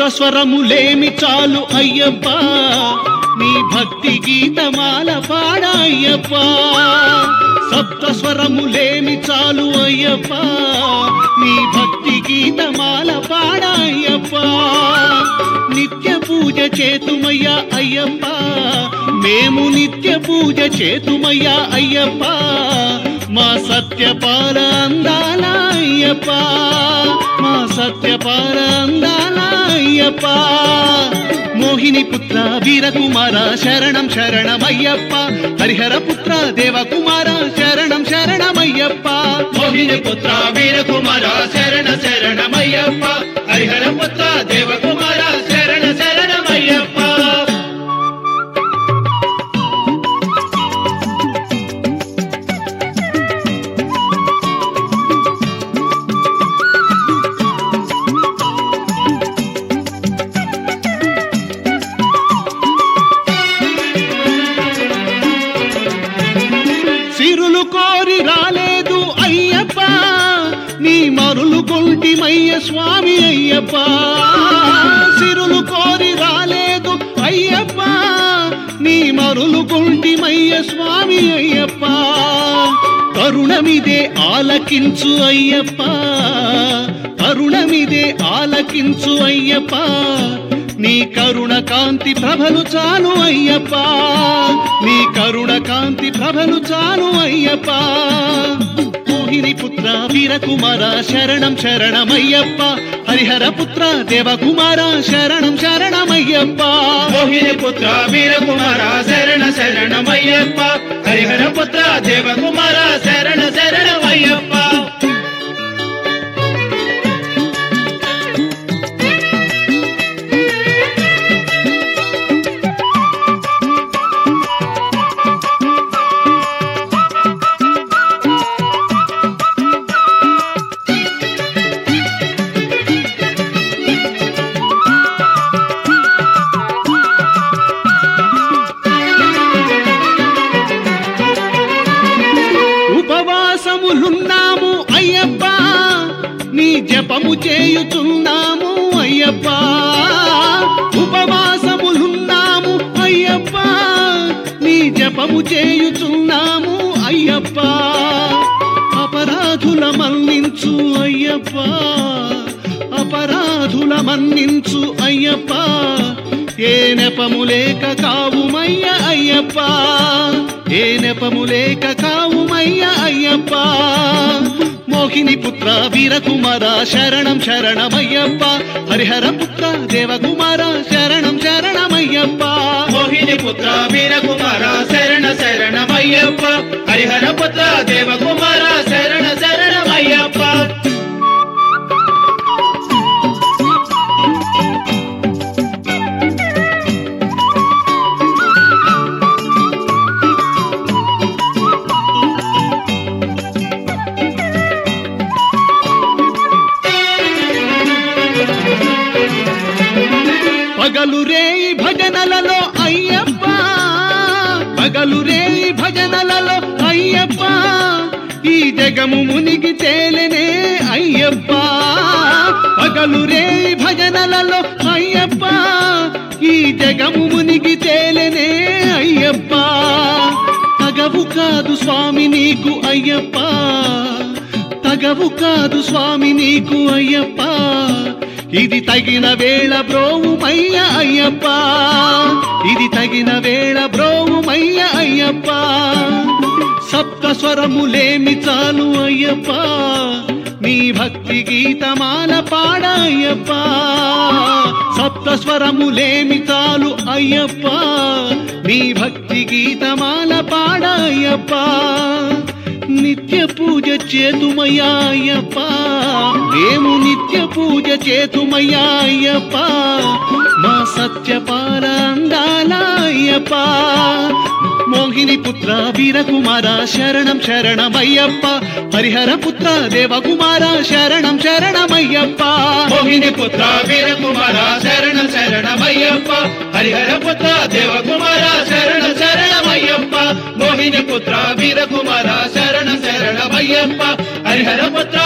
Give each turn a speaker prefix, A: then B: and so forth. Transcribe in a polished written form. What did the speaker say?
A: సప్తస్వరములేమి చాలు అయ్యప్ప నీ భక్తి గీతమాల పాడ అయ్యప్ప సప్తస్వరములేమి చాలు అయ్యప్ప నీ భక్తి గీతమాల పాడ అయ్యప్ప నిత్య పూజ చేతుమయ్యా అయ్యప్ప మేము నిత్య పూజ చేతుమయ్యా అయ్యప్ప మా సత్యపాల అందాల అయ్యప్ప మా సత్యపాల అందాల అయ్యప్ప మోహిని పుత్ర వీరకుమార శరణం శరణమయ్యప్ప హరిహర పుత్ర దేవకుమార శరణం శరణమయ్యప్ప
B: మోహిని పుత్ర వీరకుమార శరణ శరణమయ్యప్ప హరిహర పుత్ర దేవకుమార శరణ శరణమయ్యప్ప
A: సిరులు కోరి రాలేదు అయ్యప్ప నీ మరులు కొంటిమయ్య స్వామి అయ్యప్ప సిరులు కోరి రాలేదు అయ్యప్ప నీ మరులు కొంటిమయ్య స్వామి అయ్యప్ప కరుణమిదే ఆలకించు అయ్యప్ప కరుణమిదే ఆలకించు అయ్యప్ప నీ కరుణ కాంతి ప్రభలు చాలు అయ్యప్ప నీ కరుణ కాంతి ప్రభలు చాలు అయ్యప్ప మోహిని పుత్ర వీరకుమార శరణం శరణమయ్యప్ప హరిహర పుత్ర దేవకుమార శరణం శరణమయ్యప్ప
B: మోహిని పుత్ర వీరకుమార శరణ శరణమయ్యప్ప హరిహర పుత్ర దేవకుమార శరణ శరణమయ్యప్ప
A: ఉపవాసములున్నాము అయ్యప్ప నీ జపము చేయుచున్నాము అయ్యప్ప ఉపవాసములున్నాము అయ్యప్ప నీ జపము చేయుచున్నాము అయ్యప్ప అపరాధుల మన్నించు అయ్యప్ప అపరాధుల మన్నించు అయ్యప్ప ఏ నెపము లేక కావుమయ్య అయ్యప్ప ఏ నెపము లేక కావుమయ్య అయ్యప్ప మోహిని పుత్ర వీరకుమార శరణం శరణమయ్యప్ప హరిహర పుత్ర దేవకుమార శరణం శరణమయ్యప్ప
B: మోహిని పుత్ర వీరకుమార శరణ శరణమయ్యప్ప హరిహర పుత్ర దేవకుమార శరణ శరణమయ్యప్ప
A: పగలు రేయి భజనలలో అయ్యప్ప పగలు రేయి భజనలలో అయ్యప్ప ఈ జగము మునిగి తేలెనే అయ్యప్ప పగలు రేయి భజనలలో అయ్యప్ప ఈ జగము మునిగి తేలెనే అయ్యప్ప తగవు కాదు స్వామి నీకు అయ్యప్ప తగవు కాదు స్వామి నీకు అయ్యప్ప ఇది తగిన వేళ బ్రోవుమయ్య అయ్యప్ప ఇది తగిన వేళ బ్రోవుమయ్య అయ్యప్ప సప్త స్వరములేమి చాలు అయ్యప్ప నీ భక్తి గీతమాల పాడ అయ్యప్ప సప్త స్వరములేమి చాలు అయ్యప్ప నీ భక్తి గీతమాల పాడ అయ్యప్ప నిత్య పూజ చేతుమయ్యా అయ్యప్ప మేము నిత్య పూజ చేతుమయ్యా అయ్యప్ప మా సత్యపాల అందాల అయ్యప్ప మోహిని పుత్ర వీరకుమార శరణం శరణమయ్యప్ప హరిహర పుత్ర దేవకుమార శరణం శరణమయ్యప్ప
B: మోహిని పుత్ర వీరకుమార శరణ శరణమయ్యప్ప హరిహర పుత్ర దేవకుమార శరణ శరణమయ్యప్ప మోహిని పుత్ర వీరకుమార శరణ శరణమయ్యప్ప హరిహర పుత్ర